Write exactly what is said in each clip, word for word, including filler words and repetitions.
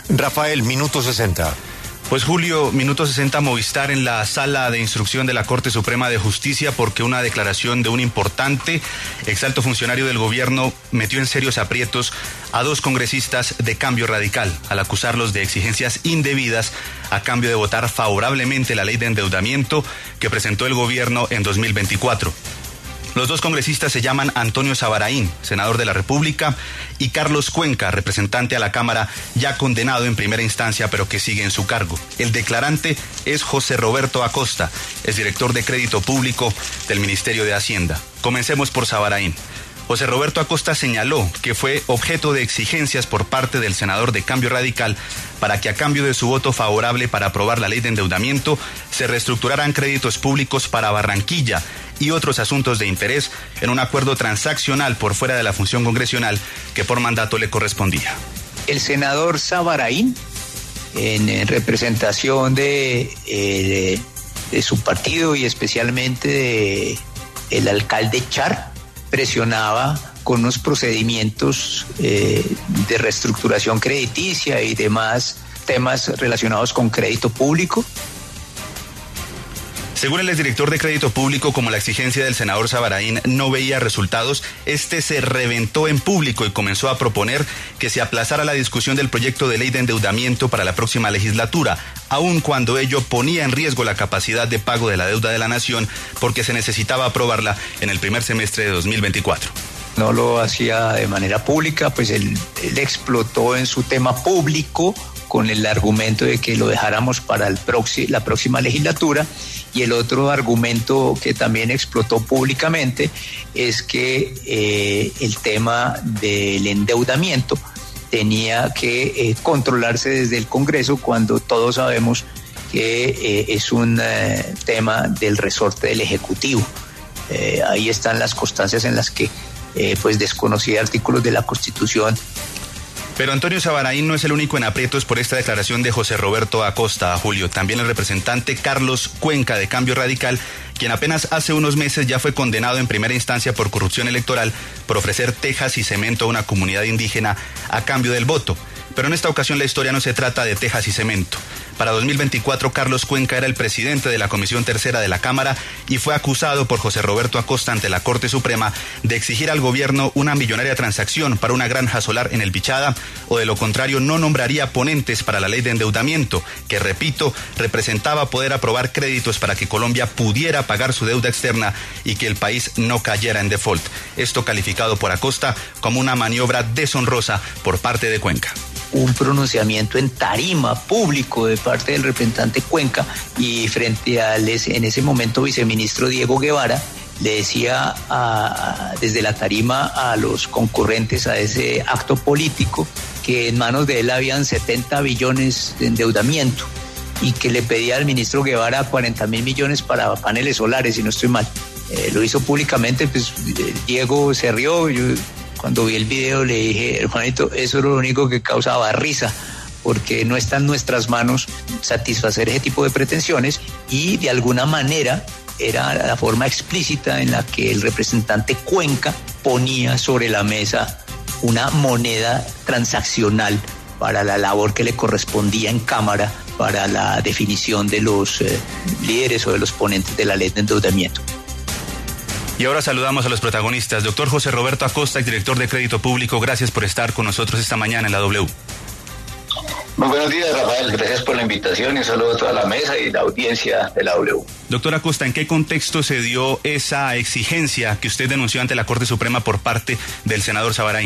Rafael, minuto sesenta. Pues Julio, minuto sesenta, Movistar en la sala de instrucción de la Corte Suprema de Justicia porque una declaración de un importante exalto funcionario del gobierno metió en serios aprietos a dos congresistas de Cambio Radical al acusarlos de exigencias indebidas a cambio de votar favorablemente la ley de endeudamiento que presentó el gobierno en dos mil veinticuatro. Los dos congresistas se llaman Antonio Sabaraín, senador de la República, y Carlos Cuenca, representante a la Cámara, ya condenado en primera instancia, pero que sigue en su cargo. El declarante es José Roberto Acosta, es director de Crédito Público del Ministerio de Hacienda. Comencemos por Sabaraín. José Roberto Acosta señaló que fue objeto de exigencias por parte del senador de Cambio Radical para que a cambio de su voto favorable para aprobar la ley de endeudamiento se reestructuraran créditos públicos para Barranquilla y otros asuntos de interés en un acuerdo transaccional por fuera de la función congresional que por mandato le correspondía. El senador Sabaraín, en representación de, eh, de, de su partido y especialmente de el alcalde Char, presionaba con unos procedimientos eh, de reestructuración crediticia y demás temas relacionados con crédito público. Según el exdirector de Crédito Público, como la exigencia del senador Sabaraín no veía resultados, este se reventó en público y comenzó a proponer que se aplazara la discusión del proyecto de ley de endeudamiento para la próxima legislatura, aun cuando ello ponía en riesgo la capacidad de pago de la deuda de la nación, porque se necesitaba aprobarla en el primer semestre de dos mil veinticuatro. No lo hacía de manera pública, pues él, él explotó en su tema público con el argumento de que lo dejáramos para el proxi, la próxima legislatura. Y el otro argumento que también explotó públicamente es que eh, el tema del endeudamiento tenía que eh, controlarse desde el Congreso cuando todos sabemos que eh, es un eh, tema del resorte del Ejecutivo. Eh, ahí están las constancias en las que eh, pues desconocía artículos de la Constitución. Pero Antonio Sabaraín no es el único en aprietos por esta declaración de José Roberto Acosta, Julio. También el representante Carlos Cuenca de Cambio Radical, quien apenas hace unos meses ya fue condenado en primera instancia por corrupción electoral por ofrecer tejas y cemento a una comunidad indígena a cambio del voto. Pero en esta ocasión la historia no se trata de tejas y cemento. Para dos mil veinticuatro, Carlos Cuenca era el presidente de la Comisión Tercera de la Cámara y fue acusado por José Roberto Acosta ante la Corte Suprema de exigir al gobierno una millonaria transacción para una granja solar en el Bichada, o de lo contrario no nombraría ponentes para la ley de endeudamiento, que, repito, representaba poder aprobar créditos para que Colombia pudiera pagar su deuda externa y que el país no cayera en default. Esto calificado por Acosta como una maniobra deshonrosa por parte de Cuenca. Un pronunciamiento en tarima público de parte del representante Cuenca y frente al en ese momento viceministro Diego Guevara, le decía a, a, desde la tarima a los concurrentes a ese acto político que en manos de él habían setenta billones de endeudamiento y que le pedía al ministro Guevara cuarenta mil millones para paneles solares, si no estoy mal. Eh, lo hizo públicamente, pues Diego se rió. Yo, Cuando vi el video le dije, hermanito, eso es lo único que causaba risa, porque no está en nuestras manos satisfacer ese tipo de pretensiones y de alguna manera era la forma explícita en la que el representante Cuenca ponía sobre la mesa una moneda transaccional para la labor que le correspondía en Cámara para la definición de los eh, líderes o de los ponentes de la ley de endeudamiento. Y ahora saludamos a los protagonistas. Doctor José Roberto Acosta, director de Crédito Público, gracias por estar con nosotros esta mañana en la W. Muy buenos días, Rafael. Gracias por la invitación y un saludo a toda la mesa y la audiencia de la W. Doctor Acosta, ¿en qué contexto se dio esa exigencia que usted denunció ante la Corte Suprema por parte del senador Sabaraín?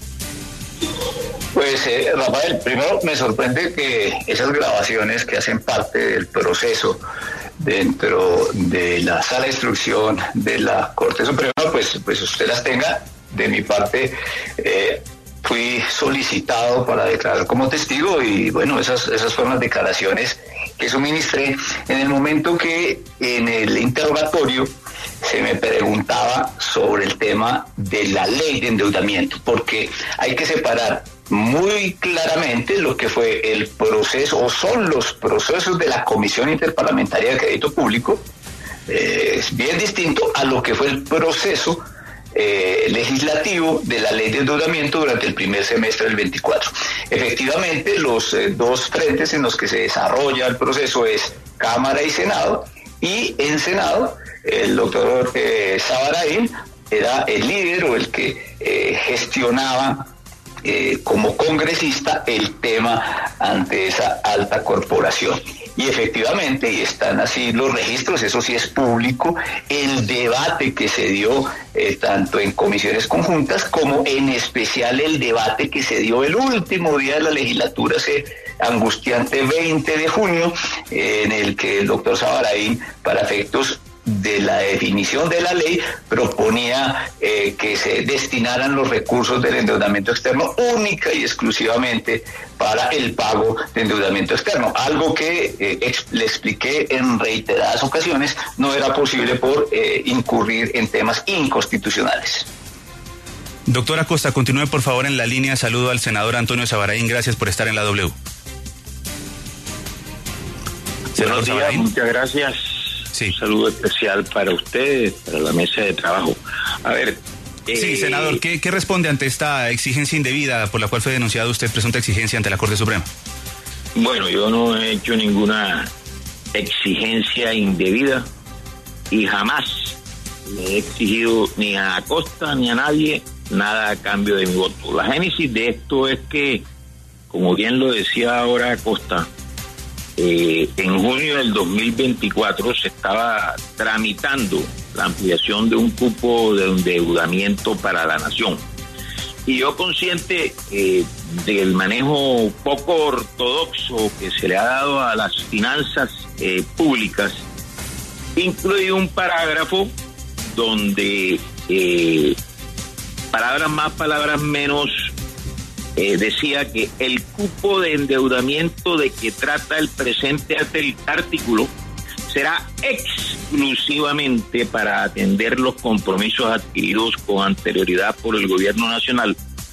Pues, eh, Rafael, primero me sorprende que esas grabaciones que hacen parte del proceso dentro de la sala de instrucción de la Corte Suprema, pues, pues usted las tenga. De mi parte, eh, fui solicitado para declarar como testigo y bueno, esas, esas fueron las declaraciones que suministré en el momento que en el interrogatorio se me preguntaba sobre el tema de la ley de endeudamiento, porque hay que separar muy claramente lo que fue el proceso o son los procesos de la Comisión Interparlamentaria de Crédito Público. Eh, es bien distinto a lo que fue el proceso eh, legislativo de la ley de endeudamiento durante el primer semestre del veinticuatro. Efectivamente, los eh, dos frentes en los que se desarrolla el proceso es Cámara y Senado, y en Senado el doctor eh, Sabarain era el líder o el que eh, gestionaba eh, como congresista el tema ante esa alta corporación. Y efectivamente, y están así los registros, eso sí es público, el debate que se dio eh, tanto en comisiones conjuntas como en especial el debate que se dio el último día de la legislatura, ese angustiante veinte de junio, eh, en el que el doctor Sabarain, para efectos de la definición de la ley, proponía eh, que se destinaran los recursos del endeudamiento externo única y exclusivamente para el pago de endeudamiento externo, algo que eh, ex, le expliqué en reiteradas ocasiones no era posible por eh, incurrir en temas inconstitucionales. Doctora Acosta, continúe por favor en la línea. Saludo al senador Antonio Sabarain, gracias por estar en la W. Buenos días, Sabarain. Muchas gracias. Sí. Un saludo especial para ustedes, para la mesa de trabajo. A ver... Sí, eh, senador, ¿qué, ¿qué responde ante esta exigencia indebida por la cual fue denunciado usted, presunta exigencia ante la Corte Suprema? Bueno, yo no he hecho ninguna exigencia indebida y jamás le he exigido ni a Acosta ni a nadie nada a cambio de mi voto. La génesis de esto es que, como bien lo decía ahora Acosta, Eh, en junio del dos mil veinticuatro se estaba tramitando la ampliación de un cupo de endeudamiento para la nación. Y yo, consciente eh, del manejo poco ortodoxo que se le ha dado a las finanzas eh, públicas, incluí un parágrafo donde eh, palabras más, palabras menos, Eh, decía que el cupo de endeudamiento de que trata el presente artículo será exclusivamente para atender los compromisos adquiridos con anterioridad por el gobierno nacional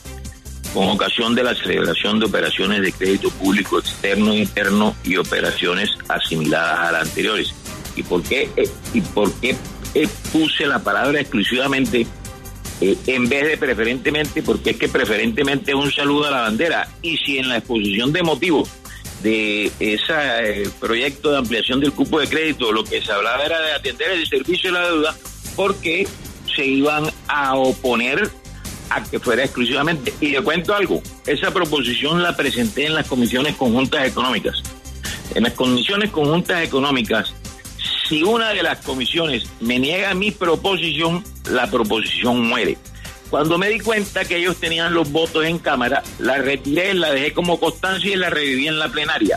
con ocasión de la celebración de operaciones de crédito público externo e interno y operaciones asimiladas a las anteriores. ¿Y por qué, eh, y por qué eh, puse la palabra exclusivamente Eh, en vez de preferentemente? Porque es que preferentemente es un saludo a la bandera, y si en la exposición de motivos de ese eh, proyecto de ampliación del cupo de crédito lo que se hablaba era de atender el servicio de la deuda, porque se iban a oponer a que fuera exclusivamente. Y le cuento algo, esa proposición la presenté en las comisiones conjuntas económicas. En las comisiones conjuntas económicas, si una de las comisiones me niega mi proposición, la proposición muere. Cuando me di cuenta que ellos tenían los votos en Cámara, la retiré, la dejé como constancia y la reviví en la plenaria.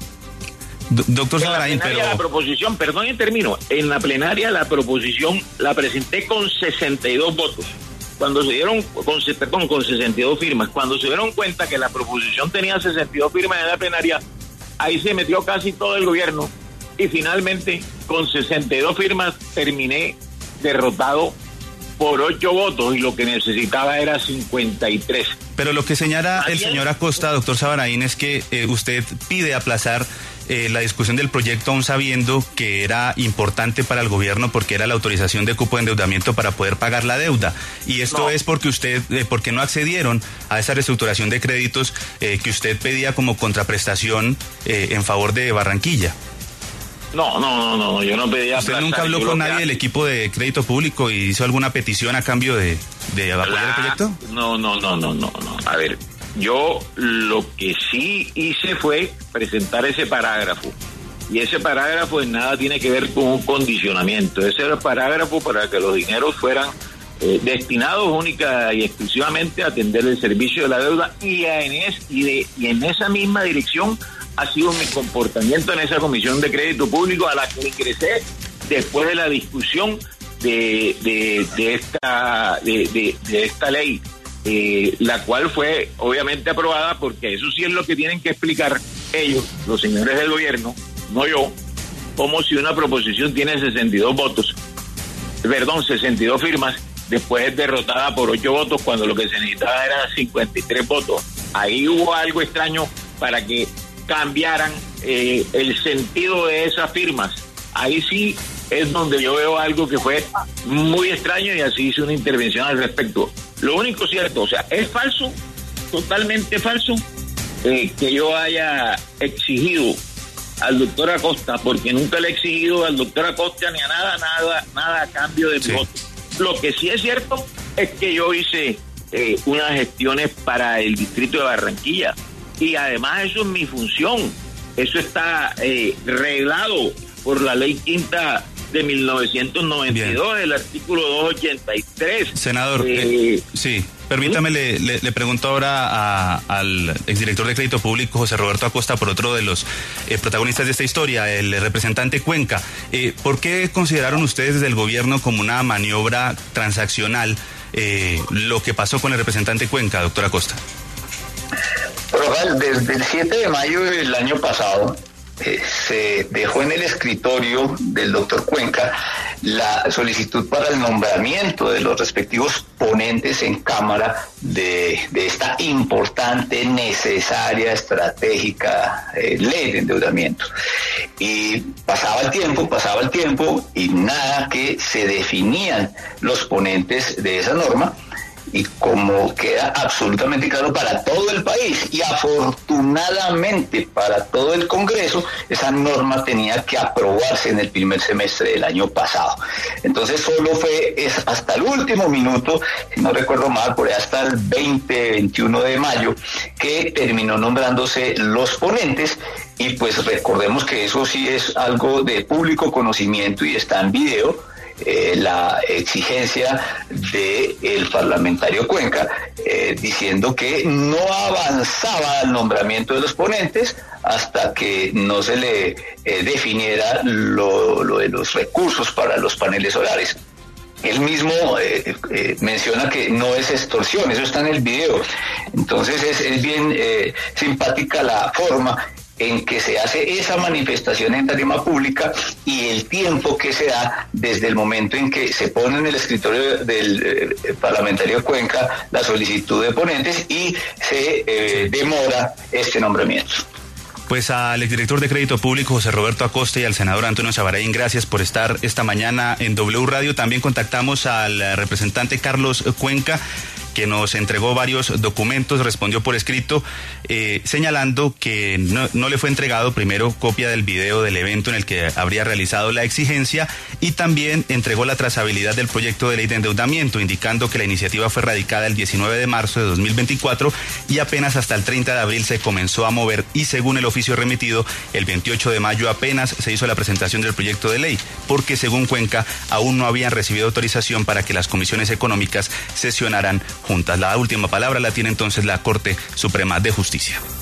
Do- doctor Sabarain, pero... la proposición, perdón y termino, en la plenaria la proposición la presenté con sesenta y dos votos. Cuando se dieron, con, perdón, con sesenta y dos firmas, cuando se dieron cuenta que la proposición tenía sesenta y dos firmas en la plenaria, ahí se metió casi todo el gobierno. Y finalmente, con sesenta y dos firmas, terminé derrotado por ocho votos, y lo que necesitaba era cincuenta y tres. Pero lo que señala el señor Acosta, doctor Sabarain, es que eh, usted pide aplazar eh, la discusión del proyecto aún sabiendo que era importante para el gobierno porque era la autorización de cupo de endeudamiento para poder pagar la deuda. Y esto no. es porque usted, eh, porque no accedieron a esa reestructuración de créditos eh, que usted pedía como contraprestación eh, en favor de Barranquilla. No, no, no, no, yo no pedía ¿Usted nunca habló con nadie del equipo de crédito público y hizo alguna petición a cambio de, de apoyar el proyecto? No, no, no, no, no, no. A ver, yo lo que sí hice fue presentar ese parágrafo. Y ese parágrafo en nada tiene que ver con un condicionamiento. Ese era el parágrafo para que los dineros fueran eh, destinados única y exclusivamente a atender el servicio de la deuda. Y, en, es, y, de, y en esa misma dirección ha sido mi comportamiento en esa comisión de crédito público, a la que ingresé después de la discusión de, de, de, esta, de, de, de esta ley, eh, la cual fue obviamente aprobada, porque eso sí es lo que tienen que explicar ellos, los señores del gobierno, no yo, como si una proposición tiene sesenta y dos votos, perdón, sesenta y dos firmas, después es derrotada por ocho votos, cuando lo que se necesitaba era cincuenta y tres votos. Ahí hubo algo extraño para que cambiaran eh, el sentido de esas firmas, ahí sí es donde yo veo algo que fue muy extraño y así hice una intervención al respecto. Lo único cierto, o sea, es falso, totalmente falso, eh, que yo haya exigido al doctor Acosta, porque nunca le he exigido al doctor Acosta ni a nada, nada, nada a cambio de mi voto. Lo que sí es cierto es que yo hice eh, unas gestiones para el distrito de Barranquilla y además eso es mi función, eso está eh, reglado por la ley quinta de mil novecientos noventa y dos, Bien. El artículo doscientos ochenta y tres. Senador, eh, eh, sí, permítame, ¿sí? le, le, le pregunto ahora a, al exdirector de Crédito Público, José Roberto Acosta, por otro de los eh, protagonistas de esta historia, el representante Cuenca. Eh, ¿Por qué consideraron ustedes desde el gobierno como una maniobra transaccional eh, lo que pasó con el representante Cuenca, doctor Acosta? Pero, desde el siete de mayo del año pasado, Eh, se dejó en el escritorio del doctor Cuenca la solicitud para el nombramiento de los respectivos ponentes en Cámara de, de esta importante, necesaria, estratégica eh, ley de endeudamiento. Y pasaba el tiempo, pasaba el tiempo y nada que se definían los ponentes de esa norma. Y como queda absolutamente claro para todo el país y afortunadamente para todo el Congreso, esa norma tenía que aprobarse en el primer semestre del año pasado. Entonces solo fue es hasta el último minuto, si no recuerdo mal, por ahí hasta el veinte, veintiuno de mayo, que terminó nombrándose los ponentes. Y pues recordemos que eso sí es algo de público conocimiento y está en video. Eh, la exigencia del parlamentario Cuenca eh, diciendo que no avanzaba el nombramiento de los ponentes hasta que no se le eh, definiera lo, lo de los recursos para los paneles solares. Él mismo eh, eh, menciona que no es extorsión, eso está en el video. Entonces es, es bien eh, simpática la forma en que se hace esa manifestación en tarima pública y el tiempo que se da desde el momento en que se pone en el escritorio del eh, parlamentario Cuenca la solicitud de ponentes y se eh, demora este nombramiento. Pues al exdirector de Crédito Público, José Roberto Acosta, y al senador Antonio Sabaraín, gracias por estar esta mañana en W Radio. También contactamos al representante Carlos Cuenca, que nos entregó varios documentos, respondió por escrito, eh, señalando que no, no le fue entregado primero copia del video del evento en el que habría realizado la exigencia y también entregó la trazabilidad del proyecto de ley de endeudamiento, indicando que la iniciativa fue radicada el diecinueve de marzo de dos mil veinticuatro y apenas hasta el treinta de abril se comenzó a mover y según el oficio remitido, el veintiocho de mayo apenas se hizo la presentación del proyecto de ley, porque según Cuenca aún no habían recibido autorización para que las comisiones económicas sesionaran juntas. La última palabra la tiene entonces la Corte Suprema de Justicia.